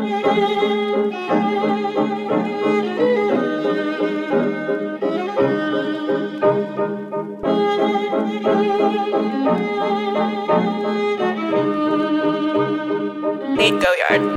Go yard.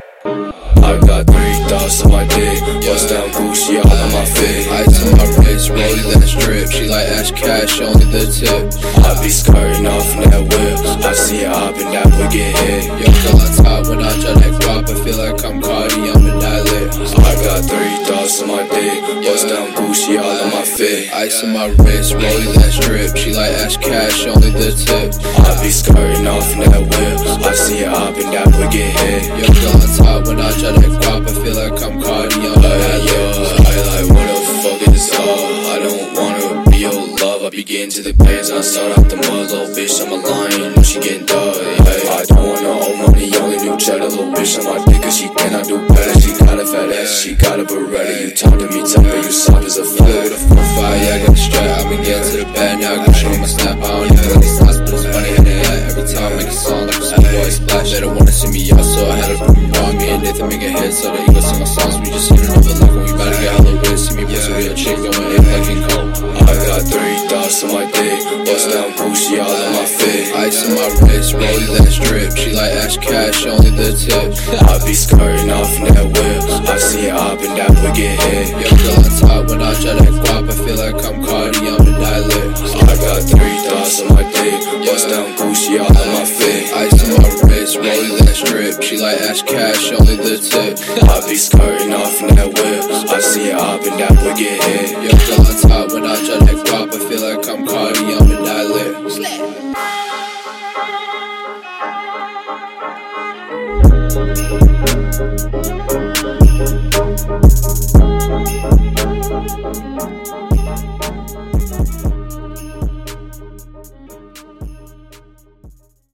I got 3 thoughts on my dick, bust down Gucci all on my feet. Ice on my wrist, rolling that strip. She like Ash Cash, only the tip. I be skirting off in that whip. I see her up and that would get hit. Yo, girl on top when I try that guap, I feel like I'm Cardi, I'm in that lit. I got 3 thoughts on my dick, bust down Gucci all on my feet. Ice on my wrist, rolling that strip. She like Ash Cash, only the tip. I be skirting off in that whip. I see her up and that would get hit. Yo, girl on top when I try that guap, I feel like I'm Cardi, I'm in that lit. I like, what the fuck is love? I don't wanna be your love. I be getting to the pants and I start out the mud. Little bitch, I'm a lion, know she getting dug. I don't want no old money, only new cheddar. Little bitch on my dick cause she cannot do better. She got a fat ass, she got a Beretta. You talk to me tough, but you soft as a flat. With a 4-5, yeah, I got a strap. I been getting to the bed, now I can show my snap. I don't even like sauce, but it's funny how they act. Every time I make a song like a Speedboy splash. They don't wanna see me out, so I had to put me on. Me and Nathan make a hit, so that you can sing my songs. We just hit another level, we bout to get hella rich. See me pussy with a chick going in like King Cole. I got 3 thoughts on my dick, bust down Gucci all on my feet. Ice on my wrist, rolling that strip. She like Ash Cash, only the tip. I be skirting off in that whip. I see her up and that would get hit. Yo, girl on top when I try that guap, I feel like I'm Cardi, I'm in that lit. I got 3 thoughts on my dick, bust down Gucci all on my feet. Ice on my wrist, rolling that strip. She like Ash Cash, only the tip. I be skirting off in that whip. I see her up and that would get hit. Yo, girl on top when I try that guap, I feel like I'm Cardi, I'm in that lit. Thank you.